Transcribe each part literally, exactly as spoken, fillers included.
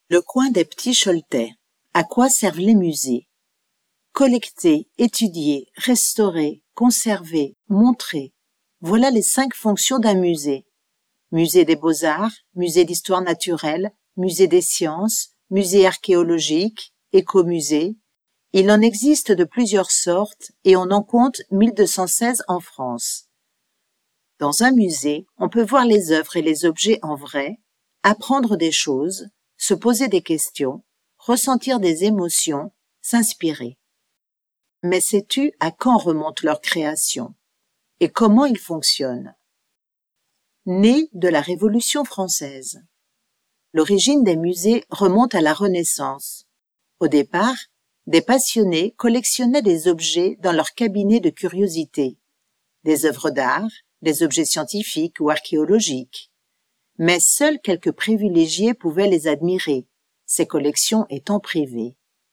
Le coin des petits Choletais. À quoi servent les musées? Collecter, étudier, restaurer, conserver, montrer. Voilà les cinq fonctions d'un musée. Musée des beaux-arts, musée d'histoire naturelle, musée des sciences, musée archéologique, écomusée. Il en existe de plusieurs sortes et on en compte mille deux cent seize en France. Dans un musée, on peut voir les œuvres et les objets en vrai, apprendre des choses, se poser des questions, ressentir des émotions, s'inspirer. Mais sais-tu à quand remonte leur création et comment ils fonctionnent? Né de la Révolution française. L'origine des musées remonte à la Renaissance. Au départ, des passionnés collectionnaient des objets dans leur cabinet de curiosité, des œuvres d'art, des objets scientifiques ou archéologiques. Mais seuls quelques privilégiés pouvaient les admirer, ces collections étant privées.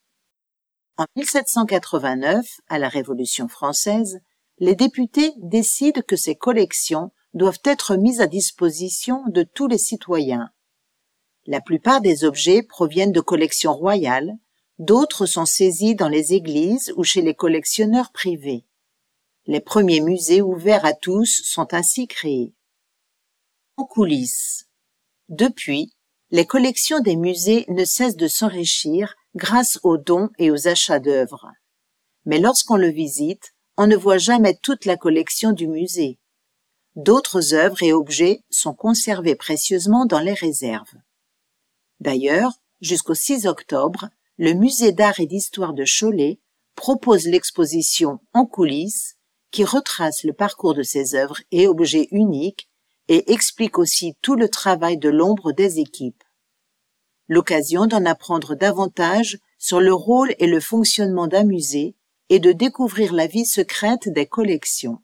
En mille sept cent quatre-vingt-neuf, à la Révolution française, les députés décident que ces collections doivent être mises à disposition de tous les citoyens. La plupart des objets proviennent de collections royales, d'autres sont saisis dans les églises ou chez les collectionneurs privés. Les premiers musées ouverts à tous sont ainsi créés. En coulisses. Depuis, les collections des musées ne cessent de s'enrichir grâce aux dons et aux achats d'œuvres. Mais lorsqu'on le visite, on ne voit jamais toute la collection du musée. D'autres œuvres et objets sont conservés précieusement dans les réserves. D'ailleurs, jusqu'au six octobre, le musée d'art et d'histoire de Cholet propose l'exposition En coulisses qui retrace le parcours de ces œuvres et objets uniques et explique aussi tout le travail de l'ombre des équipes. L'occasion d'en apprendre davantage sur le rôle et le fonctionnement d'un musée et de découvrir la vie secrète des collections.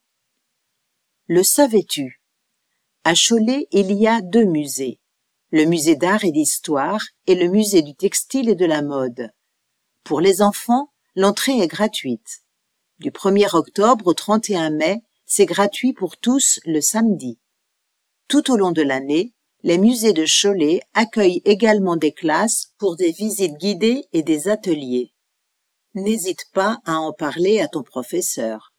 Le savais-tu? À Cholet, il y a deux musées, le musée d'art et d'histoire et le musée du textile et de la mode. Pour les enfants, l'entrée est gratuite. Du premier octobre au trente et un mai, c'est gratuit pour tous le samedi. Tout au long de l'année, les musées de Cholet accueillent également des classes pour des visites guidées et des ateliers. N'hésite pas à en parler à ton professeur.